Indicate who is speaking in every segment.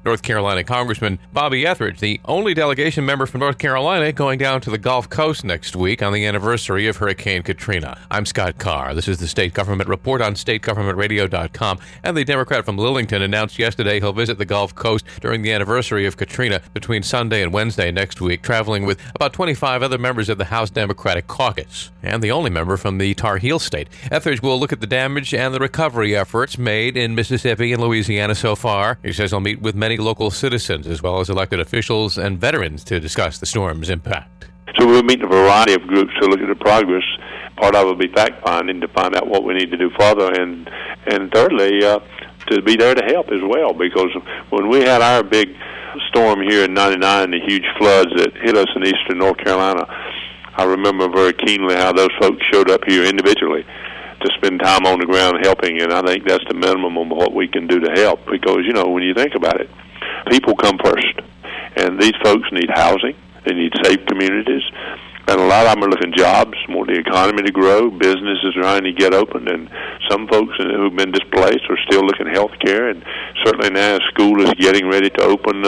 Speaker 1: North Carolina Congressman Bobby Etheridge, the only delegation member from North Carolina going down to the Gulf Coast next week on the anniversary of Hurricane Katrina. I'm Scott Carr. This is the State Government Report on stategovernmentradio.com. And the Democrat from Lillington announced yesterday he'll visit the Gulf Coast during the anniversary of Katrina between Sunday and Wednesday next week, traveling with about 25 other members of the House Democratic Caucus, and the only member from the Tar Heel state. Etheridge will look at the damage and the recovery efforts made in Mississippi and Louisiana so far. He says he'll meet with many local citizens as well as elected officials and veterans to discuss the storm's impact.
Speaker 2: So we'll meet a variety of groups to look at the progress. Part of it will be fact-finding to find out what we need to do further, and thirdly, to be there to help as well, because when we had our big storm here in '99, the huge floods that hit us in eastern North Carolina, I remember very keenly how those folks showed up here individually to spend time on the ground helping, and I think that's the minimum of what we can do to help, because, you know, when you think about it, people come first, and these folks need housing, they need safe communities, and a lot of them are looking jobs, want the economy to grow, businesses are trying to get open, and some folks who've been displaced are still looking at health care, and certainly now school is getting ready to open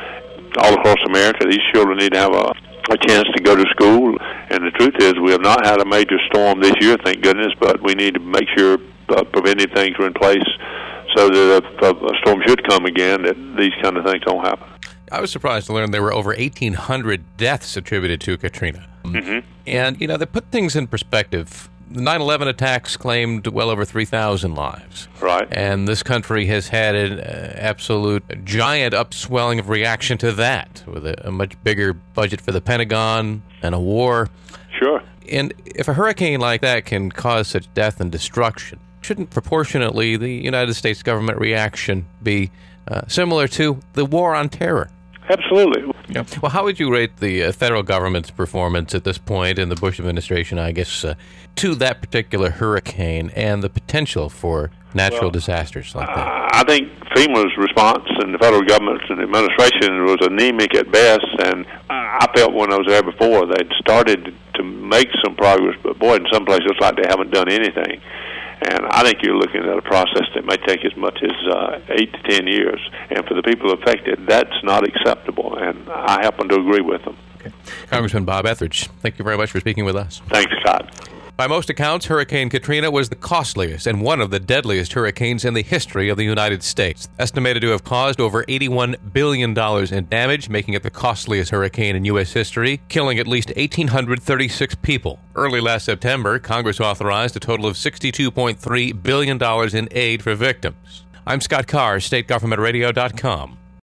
Speaker 2: all across America. These children need to have a chance to go to school, and the truth is we have not had a major storm this year, thank goodness, but we need to make sure preventive things are in place so that if a storm should come again, that these kind of things don't happen.
Speaker 1: I was surprised to learn there were over 1,800 deaths attributed to Katrina.
Speaker 2: Mm-hmm.
Speaker 1: And, you know, to put things in perspective, the 9/11 attacks claimed well over 3,000 lives.
Speaker 2: Right.
Speaker 1: And this country has had an absolute giant upswelling of reaction to that, with a much bigger budget for the Pentagon and a war.
Speaker 2: Sure.
Speaker 1: And if a hurricane like that can cause such death and destruction, shouldn't proportionately the United States government reaction be similar to the war on terror?
Speaker 2: Absolutely.
Speaker 1: Yeah. Well, how would you rate the federal government's performance at this point in the Bush administration, I guess, to that particular hurricane and the potential for natural disasters like that?
Speaker 2: I think FEMA's response and the federal government's and administration was anemic at best, and I felt when I was there before they'd started to make some progress, but boy, in some places it's like they haven't done anything. And I think you're looking at a process that may take as much as 8 to 10 years. And for the people affected, that's not acceptable. And I happen to agree with them.
Speaker 1: Okay. Congressman Bob Etheridge, thank you very much for speaking with us.
Speaker 2: Thanks, Scott.
Speaker 1: By most accounts, Hurricane Katrina was the costliest and one of the deadliest hurricanes in the history of the United States. Estimated to have caused over $81 billion in damage, making it the costliest hurricane in U.S. history, killing at least 1,836 people. Early last September, Congress authorized a total of $62.3 billion in aid for victims. I'm Scott Carr, stategovernmentradio.com.